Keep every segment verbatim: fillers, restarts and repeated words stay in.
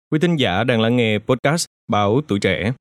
Quý thính giả đang lắng nghe podcast Báo Tuổi Trẻ.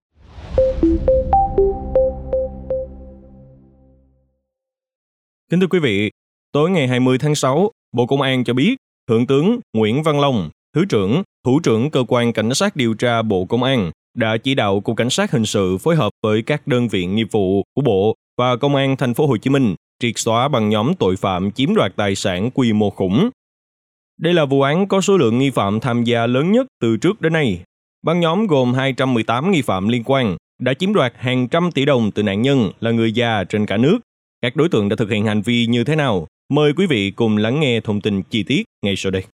Kính thưa quý vị, tối ngày hai mươi tháng sáu, Bộ Công an cho biết Thượng tướng Nguyễn Văn Long, Thứ trưởng, Thủ trưởng Cơ quan Cảnh sát điều tra Bộ Công an đã chỉ đạo Cục Cảnh sát Hình sự phối hợp với các đơn vị nghiệp vụ của Bộ và Công an Thành phố Hồ Chí Minh triệt xóa băng nhóm tội phạm chiếm đoạt tài sản quy mô khủng. Đây là vụ án có số lượng nghi phạm tham gia lớn nhất từ trước đến nay. Băng nhóm gồm hai trăm mười tám nghi phạm liên quan đã chiếm đoạt hàng trăm tỷ đồng từ nạn nhân là người già trên cả nước. Các đối tượng đã thực hiện hành vi như thế nào? Mời quý vị cùng lắng nghe thông tin chi tiết ngay sau đây.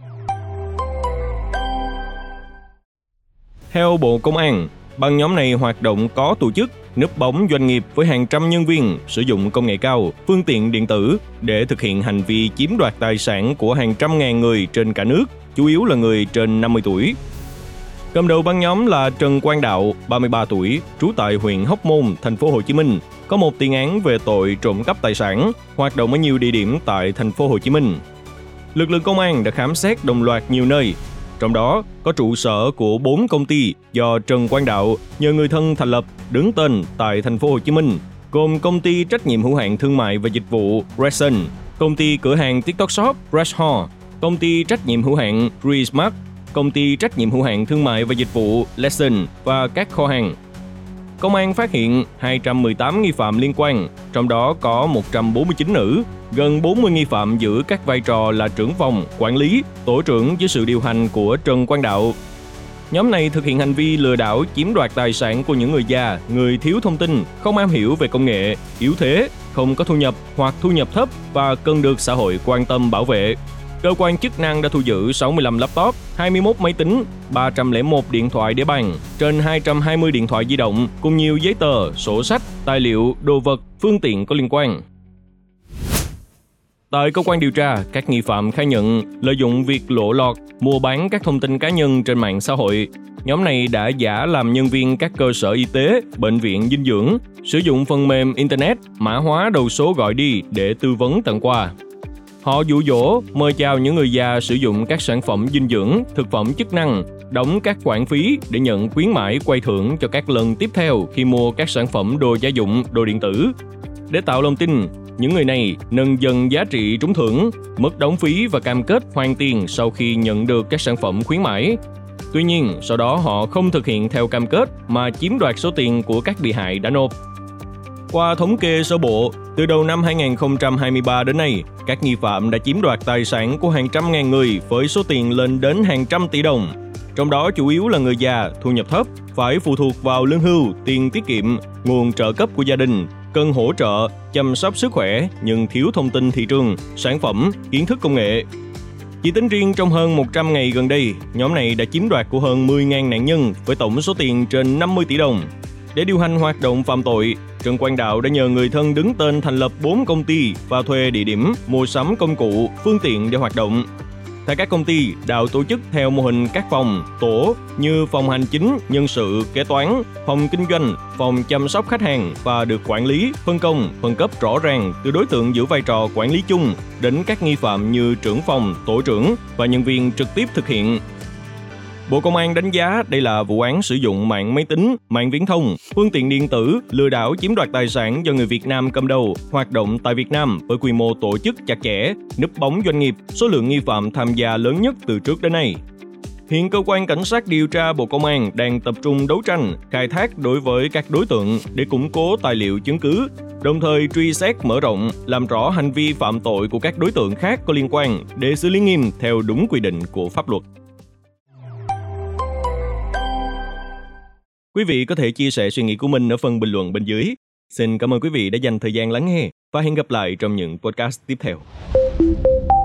Theo Bộ Công an, băng nhóm này hoạt động có tổ chức, núp bóng doanh nghiệp với hàng trăm nhân viên sử dụng công nghệ cao, phương tiện điện tử để thực hiện hành vi chiếm đoạt tài sản của hàng trăm ngàn người trên cả nước, chủ yếu là người trên năm mươi tuổi. Cầm đầu băng nhóm là Trần Quang Đạo, ba mươi ba tuổi, trú tại huyện Hóc Môn, Thành phố Hồ Chí Minh, có một tiền án về tội trộm cắp tài sản, hoạt động ở nhiều địa điểm tại Thành phố Hồ Chí Minh. Lực lượng công an đã khám xét đồng loạt nhiều nơi, trong đó có trụ sở của bốn công ty do Trần Quang Đạo nhờ người thân thành lập đứng tên tại Thành phố Hồ Chí Minh, gồm công ty trách nhiệm hữu hạn thương mại và dịch vụ Resen, công ty cửa hàng TikTok Shop Reshore, công ty trách nhiệm hữu hạn Resmart, công ty trách nhiệm hữu hạn thương mại và dịch vụ Lesson và các kho hàng. Công an phát hiện hai trăm mười tám nghi phạm liên quan, trong đó có một trăm bốn mươi chín nữ, gần bốn mươi nghi phạm giữ các vai trò là trưởng phòng, quản lý, tổ trưởng dưới sự điều hành của Trần Quang Đạo. Nhóm này thực hiện hành vi lừa đảo chiếm đoạt tài sản của những người già, người thiếu thông tin, không am hiểu về công nghệ, yếu thế, không có thu nhập hoặc thu nhập thấp và cần được xã hội quan tâm bảo vệ. Cơ quan chức năng đã thu giữ sáu mươi lăm laptop, hai mươi mốt máy tính, ba trăm lẻ một điện thoại để bàn, trên hai trăm hai mươi điện thoại di động cùng nhiều giấy tờ, sổ sách, tài liệu, đồ vật, phương tiện có liên quan. Tại cơ quan điều tra, các nghi phạm khai nhận lợi dụng việc lộ lọt, mua bán các thông tin cá nhân trên mạng xã hội. Nhóm này đã giả làm nhân viên các cơ sở y tế, bệnh viện dinh dưỡng, sử dụng phần mềm Internet, mã hóa đầu số gọi đi để tư vấn tặng quà. Họ dụ dỗ, mời chào những người già sử dụng các sản phẩm dinh dưỡng, thực phẩm chức năng, đóng các khoản phí để nhận khuyến mãi quay thưởng cho các lần tiếp theo khi mua các sản phẩm đồ gia dụng, đồ điện tử. Để tạo lòng tin, những người này nâng dần giá trị trúng thưởng, mất đóng phí và cam kết hoàn tiền sau khi nhận được các sản phẩm khuyến mãi. Tuy nhiên, sau đó họ không thực hiện theo cam kết mà chiếm đoạt số tiền của các bị hại đã nộp. Qua thống kê sơ bộ, từ đầu năm hai không hai ba đến nay, các nghi phạm đã chiếm đoạt tài sản của hàng trăm ngàn người với số tiền lên đến hàng trăm tỷ đồng. Trong đó chủ yếu là người già, thu nhập thấp, phải phụ thuộc vào lương hưu, tiền tiết kiệm, nguồn trợ cấp của gia đình, cần hỗ trợ, chăm sóc sức khỏe nhưng thiếu thông tin thị trường, sản phẩm, kiến thức công nghệ. Chỉ tính riêng trong hơn một trăm ngày gần đây, nhóm này đã chiếm đoạt của hơn mười nghìn nạn nhân với tổng số tiền trên năm mươi tỷ đồng. Để điều hành hoạt động phạm tội, Trần Quang Đạo đã nhờ người thân đứng tên thành lập bốn công ty và thuê địa điểm, mua sắm công cụ, phương tiện để hoạt động. Tại các công ty, Đạo tổ chức theo mô hình các phòng, tổ như phòng hành chính, nhân sự, kế toán, phòng kinh doanh, phòng chăm sóc khách hàng và được quản lý, phân công, phân cấp rõ ràng từ đối tượng giữ vai trò quản lý chung đến các nghi phạm như trưởng phòng, tổ trưởng và nhân viên trực tiếp thực hiện. Bộ Công an đánh giá đây là vụ án sử dụng mạng máy tính, mạng viễn thông, phương tiện điện tử, lừa đảo chiếm đoạt tài sản do người Việt Nam cầm đầu, hoạt động tại Việt Nam với quy mô tổ chức chặt chẽ, núp bóng doanh nghiệp, số lượng nghi phạm tham gia lớn nhất từ trước đến nay. Hiện Cơ quan Cảnh sát điều tra Bộ Công an đang tập trung đấu tranh, khai thác đối với các đối tượng để củng cố tài liệu chứng cứ, đồng thời truy xét mở rộng, làm rõ hành vi phạm tội của các đối tượng khác có liên quan để xử lý nghiêm theo đúng quy định của pháp luật. Quý vị có thể chia sẻ suy nghĩ của mình ở phần bình luận bên dưới. Xin cảm ơn quý vị đã dành thời gian lắng nghe và hẹn gặp lại trong những podcast tiếp theo.